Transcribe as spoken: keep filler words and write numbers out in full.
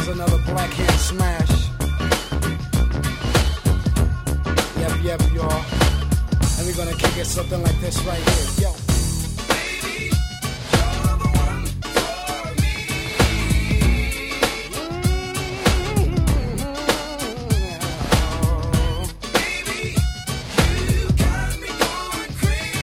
is another Black Hand Smash. Yep, yep, y'all. And we're gonna kick it something like this right here. Yo.